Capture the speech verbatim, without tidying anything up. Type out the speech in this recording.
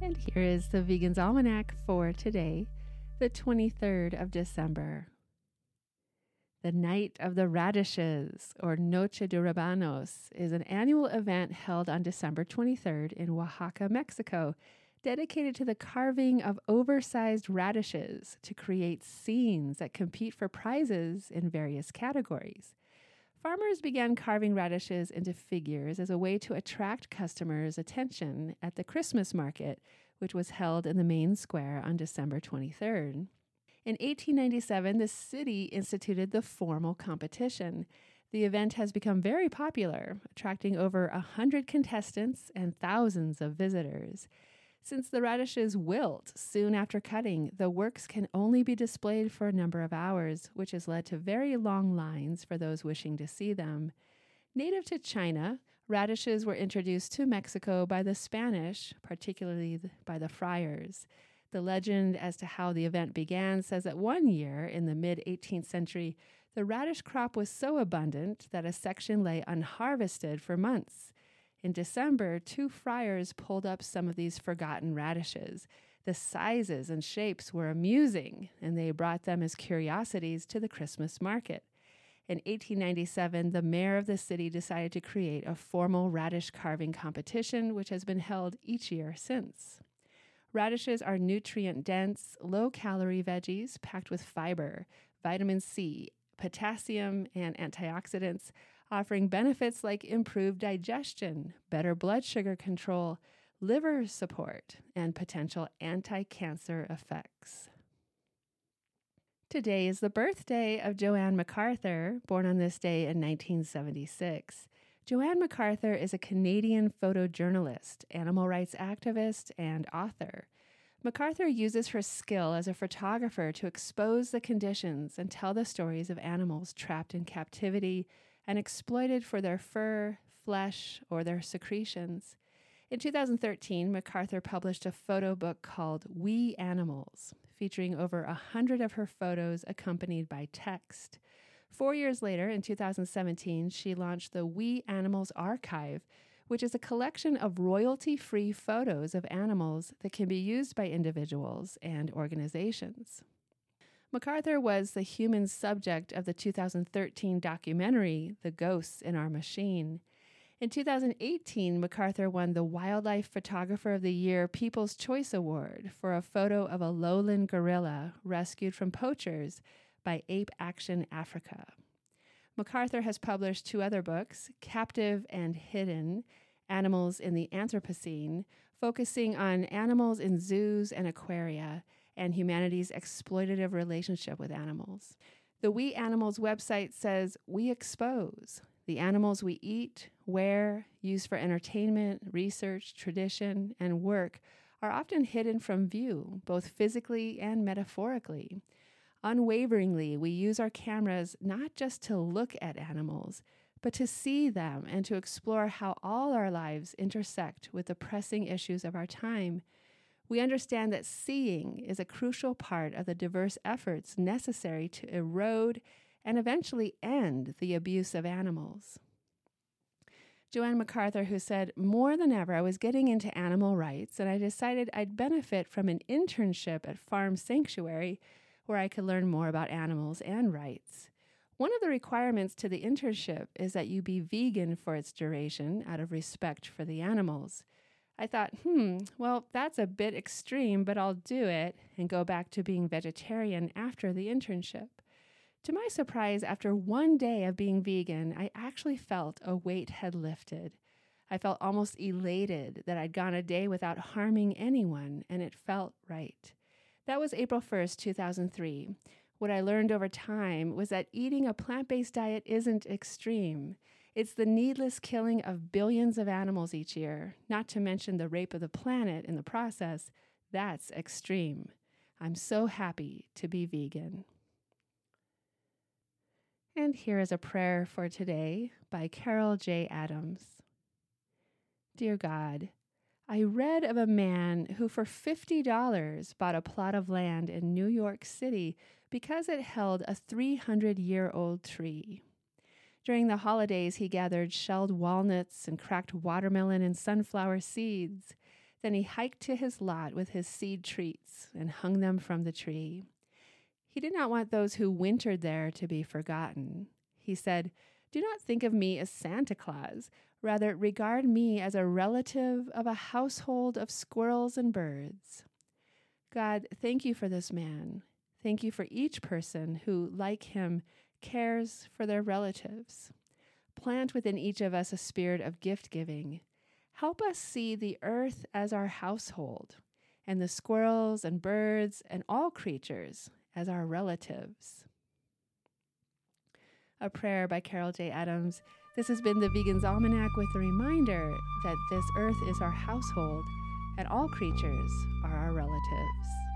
And here is the Vegan's Almanac for today, the twenty-third of December. The Night of the Radishes, or Noche de Rabanos, is an annual event held on December twenty-third in Oaxaca, Mexico, dedicated to the carving of oversized radishes to create scenes that compete for prizes in various categories. Farmers began carving radishes into figures as a way to attract customers' attention at the Christmas market, which was held in the main square on December twenty-third. In eighteen ninety-seven, the city instituted the formal competition. The event has become very popular, attracting over one hundred contestants and thousands of visitors. Since the radishes wilt soon after cutting, the works can only be displayed for a number of hours, which has led to very long lines for those wishing to see them. Native to China, radishes were introduced to Mexico by the Spanish, particularly by the friars. The legend as to how the event began says that one year in the mid-eighteenth century, the radish crop was so abundant that a section lay unharvested for months. In December, two friars pulled up some of these forgotten radishes. The sizes and shapes were amusing, and they brought them as curiosities to the Christmas market. In eighteen ninety-seven, the mayor of the city decided to create a formal radish carving competition, which has been held each year since. Radishes are nutrient-dense, low-calorie veggies packed with fiber, vitamin C, potassium, and antioxidants, offering benefits like improved digestion, better blood sugar control, liver support, and potential anti-cancer effects. Today is the birthday of Joanne MacArthur, born on this day in nineteen seventy-six. Joanne MacArthur is a Canadian photojournalist, animal rights activist, and author. MacArthur uses her skill as a photographer to expose the conditions and tell the stories of animals trapped in captivity and exploited for their fur, flesh, or their secretions. In two thousand thirteen, MacArthur published a photo book called We Animals, featuring over a hundred of her photos accompanied by text. Four years later, in two thousand seventeen, she launched the We Animals Archive, which is a collection of royalty-free photos of animals that can be used by individuals and organizations. MacArthur was the human subject of the two thousand thirteen documentary, The Ghosts in Our Machine. In two thousand eighteen, MacArthur won the Wildlife Photographer of the Year People's Choice Award for a photo of a lowland gorilla rescued from poachers by Ape Action Africa. MacArthur has published two other books, Captive and Hidden, Animals in the Anthropocene, focusing on animals in zoos and aquaria, and humanity's exploitative relationship with animals. The We Animals website says, "We expose the animals we eat, wear, use for entertainment, research, tradition, and work are often hidden from view, both physically and metaphorically. Unwaveringly, we use our cameras not just to look at animals, but to see them and to explore how all our lives intersect with the pressing issues of our time. We understand that seeing is a crucial part of the diverse efforts necessary to erode and eventually end the abuse of animals." Joanne MacArthur, who said, "More than ever, I was getting into animal rights, and I decided I'd benefit from an internship at Farm Sanctuary where I could learn more about animals and rights. One of the requirements to the internship is that you be vegan for its duration out of respect for the animals. I thought, hmm, well, that's a bit extreme, but I'll do it and go back to being vegetarian after the internship. To my surprise, after one day of being vegan, I actually felt a weight had lifted. I felt almost elated that I'd gone a day without harming anyone, and it felt right. That was April first, two thousand three. What I learned over time was that eating a plant-based diet isn't extreme. It's the needless killing of billions of animals each year, not to mention the rape of the planet in the process. That's extreme. I'm so happy to be vegan." And here is a prayer for today by Carol J. Adams. Dear God, I read of a man who for fifty dollars bought a plot of land in New York City because it held a three hundred year old tree. During the holidays, he gathered shelled walnuts and cracked watermelon and sunflower seeds. Then he hiked to his lot with his seed treats and hung them from the tree. He did not want those who wintered there to be forgotten. He said, "Do not think of me as Santa Claus. Rather, regard me as a relative of a household of squirrels and birds." God, thank you for this man. Thank you for each person who, like him, cares for their relatives. Plant within each of us a spirit of gift-giving. Help us see the earth as our household, and the squirrels and birds and all creatures as our relatives. A prayer by Carol J. Adams. This has been the Vegan's Almanac with a reminder that this earth is our household and all creatures are our relatives.